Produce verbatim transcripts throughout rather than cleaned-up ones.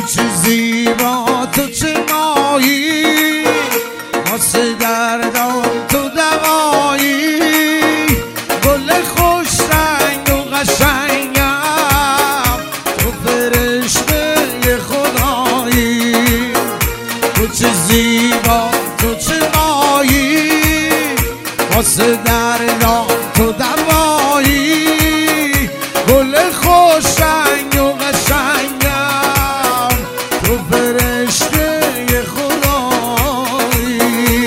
چه زیبا تو چه مایی، واسه دردان تو دوایی، گل خوش رنگ و قشنگم، تو فرشته خدایی. تو چه زیبا تو چه مایی، واسه دردان تو دوایی، گل خوش رنگ و قشنگم، تو فرشته خدایی.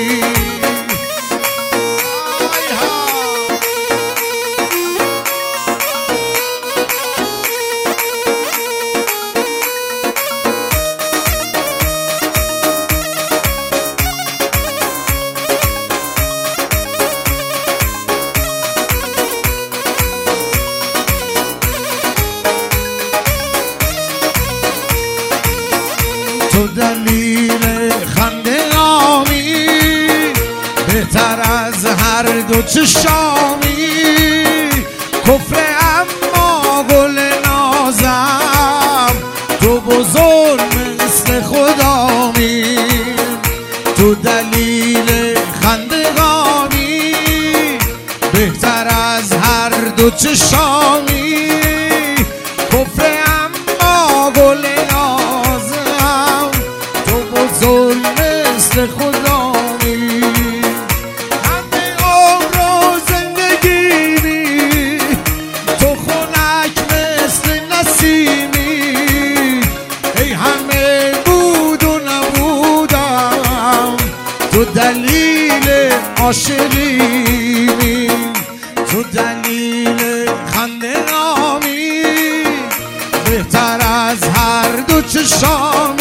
تو دلیل خنده آمی، بهتر از هر دو چشامی، کفر اما گل نازم، تو بزرگ مثل خدامی. تو دلیل خنده آمی، بهتر از هر دو چشامی، کفر اما گل مثل خدایی. همه عمر و زندگیمی، تو خنک مثل نسیمی، ای همه بود و نبودم، تو دلیل عاشقیمی. تو دلیل خنده آمی، بهتر از هر دو چشام،